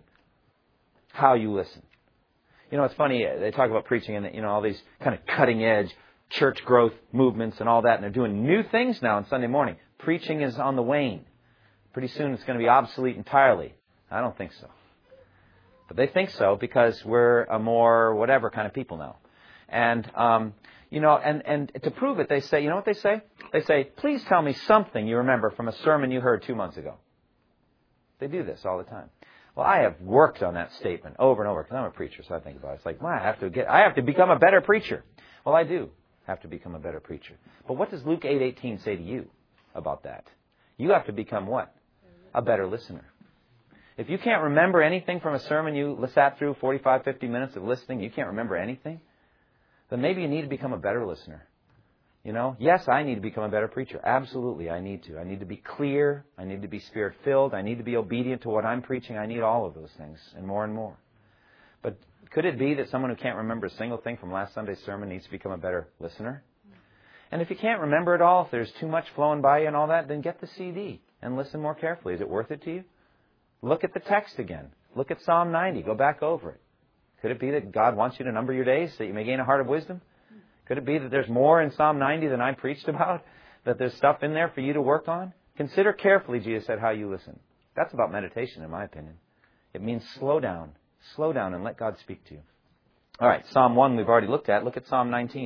how you listen. You know, it's funny, they talk about preaching and, you know, all these kind of cutting-edge church growth movements and all that, and they're doing new things now on Sunday morning. Preaching is on the wane. Pretty soon it's going to be obsolete entirely. I don't think so. But they think so because we're a more whatever kind of people now. And, um, you know, and, and to prove it, they say, you know what they say? They say, please tell me something you remember from a sermon you heard two months ago. They do this all the time. Well, I have worked on that statement over and over because I'm a preacher, so I think about it. It's like, well, I have to get, I have to become a better preacher. Well, I do have to become a better preacher. But what does Luke eight eighteen say to you about that? You have to become what? A better listener. If you can't remember anything from a sermon you sat through forty-five, fifty minutes of listening, you can't remember anything, then maybe you need to become a better listener. You know, yes, I need to become a better preacher. Absolutely, I need to. I need to be clear. I need to be Spirit-filled. I need to be obedient to what I'm preaching. I need all of those things and more and more. But could it be that someone who can't remember a single thing from last Sunday's sermon needs to become a better listener? And if you can't remember it all, if there's too much flowing by you and all that, then get the C D and listen more carefully. Is it worth it to you? Look at the text again. Look at Psalm ninety. Go back over it. Could it be that God wants you to number your days so that you may gain a heart of wisdom? Could it be that there's more in Psalm ninety than I preached about? That there's stuff in there for you to work on? Consider carefully, Jesus said, how you listen. That's about meditation, in my opinion. It means slow down. Slow down and let God speak to you. All right, Psalm one we've already looked at. Look at Psalm nineteen.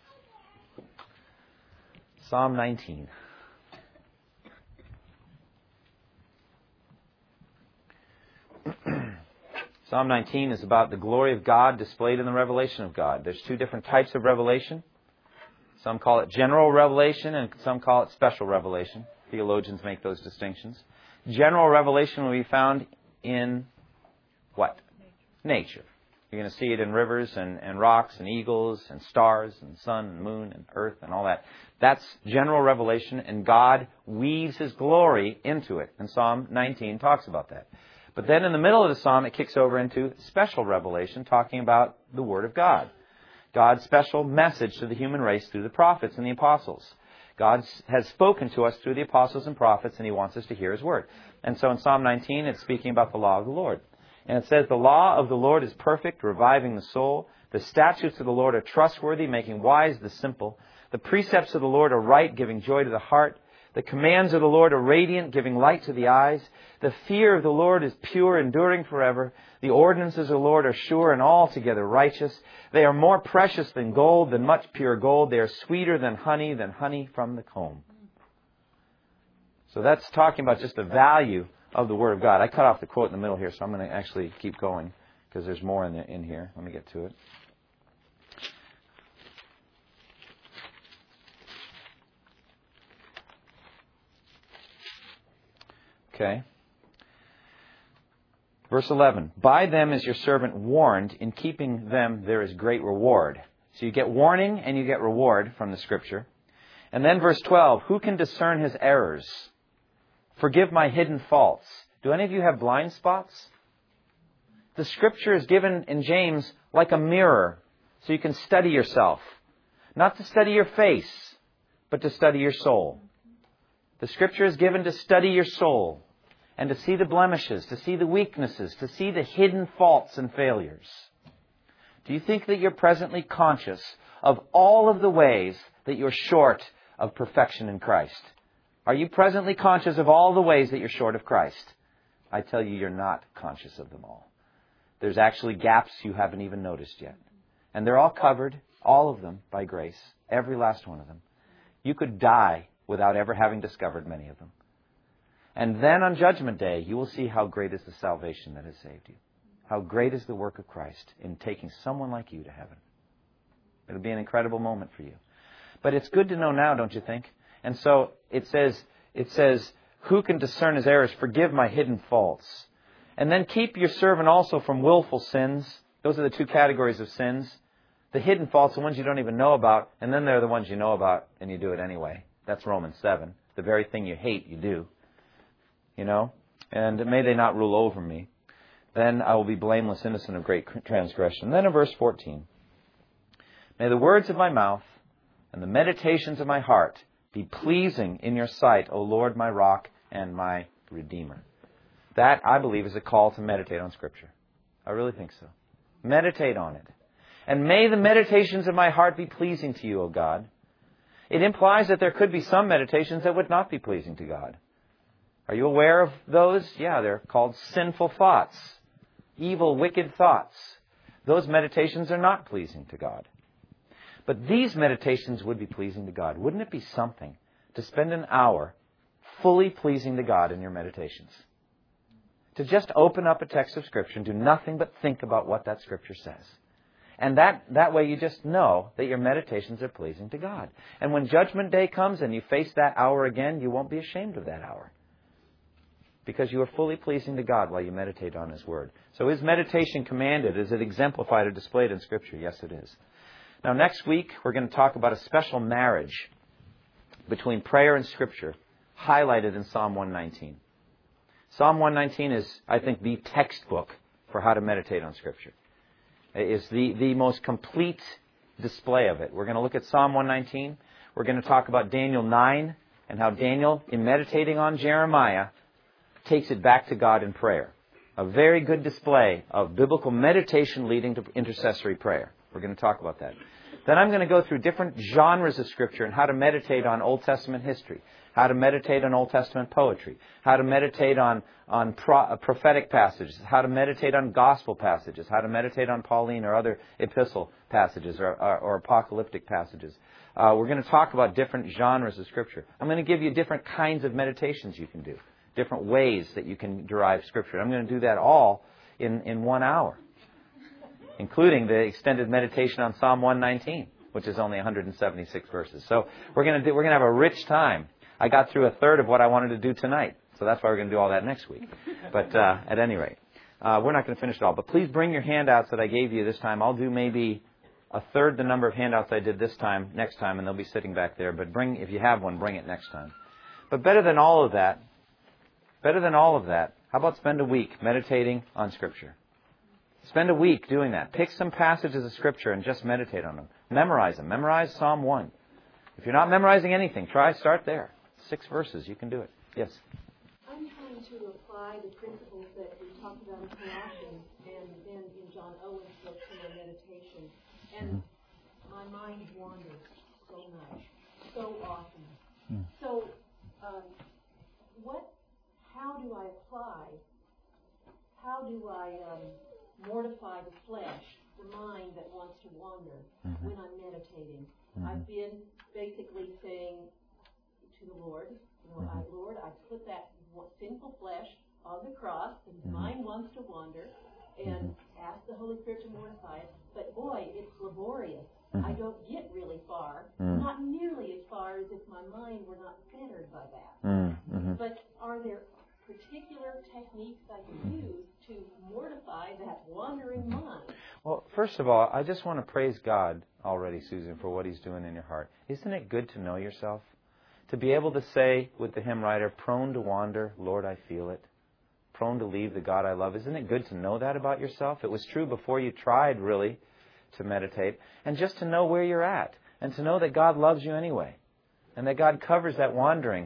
Psalm nineteen. Psalm nineteen is about the glory of God displayed in the revelation of God. There's two different types of revelation. Some call it general revelation and some call it special revelation. Theologians make those distinctions. General revelation will be found in what? Nature. You're going to see it in rivers and, and rocks and eagles and stars and sun and moon and earth and all that. That's general revelation, and God weaves His glory into it. And Psalm nineteen talks about that. But then in the middle of the psalm, it kicks over into special revelation, talking about the Word of God. God's special message to the human race through the prophets and the apostles. God has spoken to us through the apostles and prophets, and He wants us to hear His Word. And so in Psalm nineteen, it's speaking about the law of the Lord. And it says, the law of the Lord is perfect, reviving the soul. The statutes of the Lord are trustworthy, making wise the simple. The precepts of the Lord are right, giving joy to the heart. The commands of the Lord are radiant, giving light to the eyes. The fear of the Lord is pure, enduring forever. The ordinances of the Lord are sure and altogether righteous. They are more precious than gold, than much pure gold. They are sweeter than honey, than honey from the comb. So that's talking about just the value of the Word of God. I cut off the quote in the middle here, so I'm going to actually keep going because there's more in, the, in here. Let me get to it. Okay. Verse eleven. By them is your servant warned. In keeping them there is great reward. So you get warning and you get reward from the Scripture. And then verse twelve. Who can discern his errors? Forgive my hidden faults. Do any of you have blind spots? The Scripture is given in James like a mirror, so you can study yourself. Not to study your face, but to study your soul. The Scripture is given to study your soul and to see the blemishes, to see the weaknesses, to see the hidden faults and failures. Do you think that you're presently conscious of all of the ways that you're short of perfection in Christ? Are you presently conscious of all the ways that you're short of Christ? I tell you, you're not conscious of them all. There's actually gaps you haven't even noticed yet. And they're all covered, all of them, by grace. Every last one of them. You could die without ever having discovered many of them. And then on Judgment Day, you will see how great is the salvation that has saved you. How great is the work of Christ in taking someone like you to heaven. It'll be an incredible moment for you. But it's good to know now, don't you think? And so it says, it says, who can discern his errors? Forgive my hidden faults. And then keep your servant also from willful sins. Those are the two categories of sins. The hidden faults, the ones you don't even know about, and then there are the ones you know about and you do it anyway. That's Romans seven. The very thing you hate, you do. You know? And may they not rule over me. Then I will be blameless, innocent of great transgression. Then in verse fourteen. May the words of my mouth and the meditations of my heart be pleasing in your sight, O Lord, my rock and my Redeemer. That, I believe, is a call to meditate on Scripture. I really think so. Meditate on it. And may the meditations of my heart be pleasing to you, O God. It implies that there could be some meditations that would not be pleasing to God. Are you aware of those? Yeah, they're called sinful thoughts. Evil, wicked thoughts. Those meditations are not pleasing to God. But these meditations would be pleasing to God. Wouldn't it be something to spend an hour fully pleasing to God in your meditations? To just open up a text of Scripture and do nothing but think about what that Scripture says. And that, that way you just know that your meditations are pleasing to God. And when Judgment Day comes and you face that hour again, you won't be ashamed of that hour. Because you are fully pleasing to God while you meditate on His Word. So is meditation commanded? Is it exemplified or displayed in Scripture? Yes, it is. Now, next week, we're going to talk about a special marriage between prayer and Scripture, highlighted in Psalm one nineteen. Psalm one nineteen is, I think, the textbook for how to meditate on Scripture. It is the, the most complete display of it. We're going to look at Psalm one nineteen. We're going to talk about Daniel nine and how Daniel, in meditating on Jeremiah, takes it back to God in prayer. A very good display of biblical meditation leading to intercessory prayer. We're going to talk about that. Then I'm going to go through different genres of Scripture and how to meditate on Old Testament history, how to meditate on Old Testament poetry, how to meditate on, on pro, uh, prophetic passages, how to meditate on gospel passages, how to meditate on Pauline or other epistle passages or, or, or apocalyptic passages. Uh, we're going to talk about different genres of Scripture. I'm going to give you different kinds of meditations you can do, different ways that you can derive Scripture. I'm going to do that all in, in one hour, including the extended meditation on Psalm one nineteen, which is only one hundred seventy-six verses. So we're going to do, we're going to have a rich time. I got through a third of what I wanted to do tonight, so that's why we're going to do all that next week. But uh, at any rate, uh, we're not going to finish it all. But please bring your handouts that I gave you this time. I'll do maybe a third the number of handouts I did this time, next time, and they'll be sitting back there. But bring, if you have one, bring it next time. But better than all of that, better than all of that, how about spend a week meditating on Scripture? Spend a week doing that. Pick some passages of Scripture and just meditate on them. Memorize them. Memorize Psalm one. If you're not memorizing anything, try start there. Six verses. You can do it. Yes? I'm trying to apply the principles that we talked about in Colossians and then in John Owen's book to my meditation. And mm-hmm. my mind wanders so much, so often. Mm. So, um, what, how do I apply, how do I um, mortify the flesh, the mind that wants to wander mm-hmm. when I'm meditating? Mm-hmm. I've been basically saying to the Lord, you know, mm-hmm. I, Lord, I put that sinful flesh on the cross, and mm-hmm. mine wants to wander, and mm-hmm. ask the Holy Spirit to mortify it. But boy, it's laborious. Mm-hmm. I don't get really far, mm-hmm. not nearly as far as if my mind were not fettered by that. Mm-hmm. But are there particular techniques I can use to mortify that wandering mind? Well, first of all, I just want to praise God already, Susan, for what He's doing in your heart. Isn't it good to know yourself? To be able to say with the hymn writer, prone to wander, Lord, I feel it. Prone to leave the God I love. Isn't it good to know that about yourself? It was true before you tried, really, to meditate. And just to know where you're at. And to know that God loves you anyway. And that God covers that wandering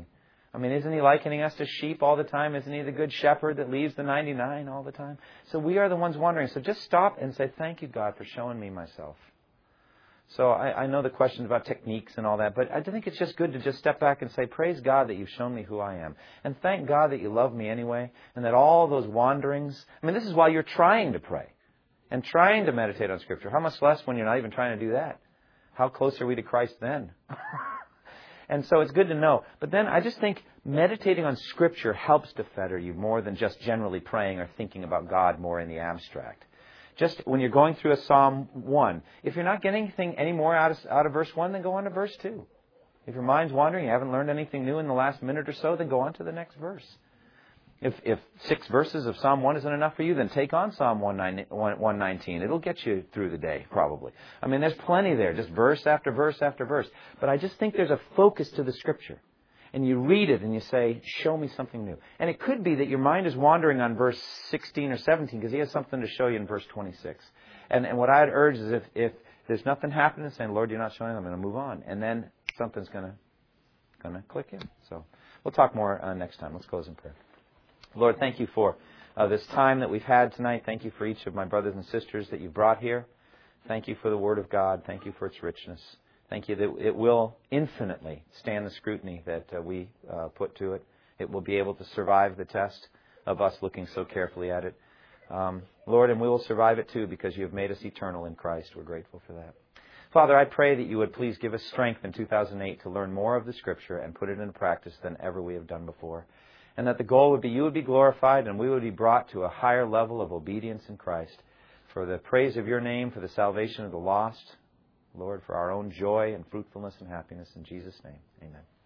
I mean, isn't He likening us to sheep all the time? Isn't He the good shepherd that leaves the ninety-nine all the time? So we are the ones wandering. So just stop and say, thank you, God, for showing me myself. So I, I know the questions about techniques and all that, but I think it's just good to just step back and say, praise God that you've shown me who I am. And thank God that you love me anyway, and that all those wanderings, I mean, this is why you're trying to pray and trying to meditate on Scripture. How much less when you're not even trying to do that? How close are we to Christ then? And so it's good to know. But then I just think meditating on Scripture helps to fetter you more than just generally praying or thinking about God more in the abstract. Just when you're going through a Psalm one, if you're not getting anything any more out of, out of verse one, then go on to verse two. If your mind's wandering, you haven't learned anything new in the last minute or so, then go on to the next verse. If if six verses of Psalm one isn't enough for you, then take on Psalm one nineteen. It'll get you through the day, probably. I mean, there's plenty there, just verse after verse after verse. But I just think there's a focus to the Scripture. And you read it and you say, show me something new. And it could be that your mind is wandering on verse sixteen or seventeen because He has something to show you in verse twenty-six. And and what I'd urge is if, if there's nothing happening, saying, Lord, you're not showing, I'm going to move on. And then something's going to going to click in. So we'll talk more uh, next time. Let's close in prayer. Lord, thank you for uh, this time that we've had tonight. Thank you for each of my brothers and sisters that you've brought here. Thank you for the Word of God. Thank you for its richness. Thank you that it will infinitely stand the scrutiny that uh, we uh, put to it. It will be able to survive the test of us looking so carefully at it. Um, Lord, and we will survive it too because you have made us eternal in Christ. We're grateful for that. Father, I pray that you would please give us strength in two thousand eight to learn more of the Scripture and put it into practice than ever we have done before. And that the goal would be you would be glorified and we would be brought to a higher level of obedience in Christ for the praise of your name, for the salvation of the lost. Lord, for our own joy and fruitfulness and happiness. In Jesus' name, amen.